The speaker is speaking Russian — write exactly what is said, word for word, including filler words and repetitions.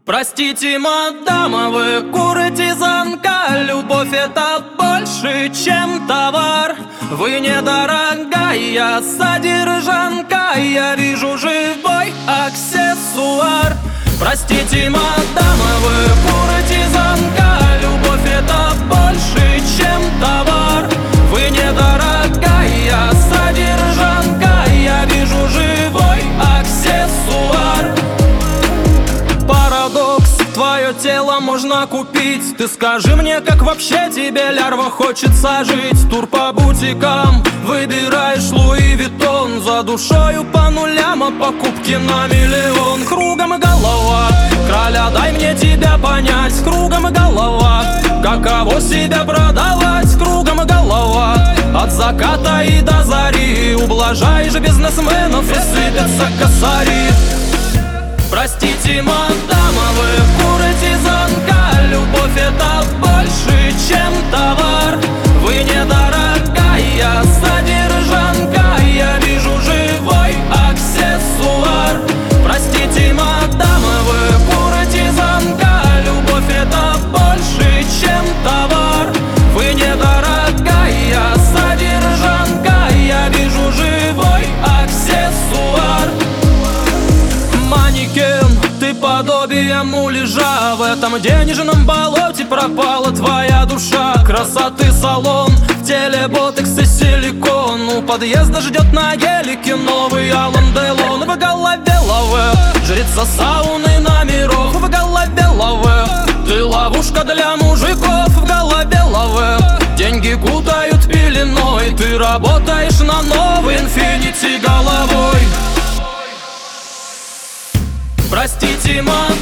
Простите, мадама, вы куртизанка. Любовь — это больше, чем товар. Вы недорогая содержанка. Я вижу живой аксессуар. Простите, мадама, вы куртизанка. Любовь — это больше, чем товар. Вы недорогая содержанка. Я вижу живой аксессуар. Парадокс, твое тело можно купить. Ты скажи мне, как вообще тебе, лярва, хочется жить? Тур по бутикам, выбираешь Луи Виттон. За душою по нулям, а покупки на миллион. Кругом голова, краля, дай мне тебя понять. Кругом голова, каково себя продавать? Кругом голова, от заката и до зари. Ублажаешь бизнесменов и сыпятся косари. Простите, мадама, вы куртизанка. Любовь — это больше, чем товар. Вы недорогая содержанка. Я вижу живой аксессуар. Простите, мадама, вы куртизанка. Любовь — это больше, чем товар. Вы недорогая содержанка. Я вижу живой аксессуар. Манекен, ты подобие муляжа. В этом денежном болоте пропала твоя душа. Красоты салон, в теле ботекс и силикон. У подъезда ждет на гелике новый Алан Делон. В голове лавэ, жрица сауны номеров. В голове лавэ, ты ловушка для мужиков. В голове лавэ, деньги кутают пеленой. Ты работаешь на новый инфинити головой. Простите, мадама,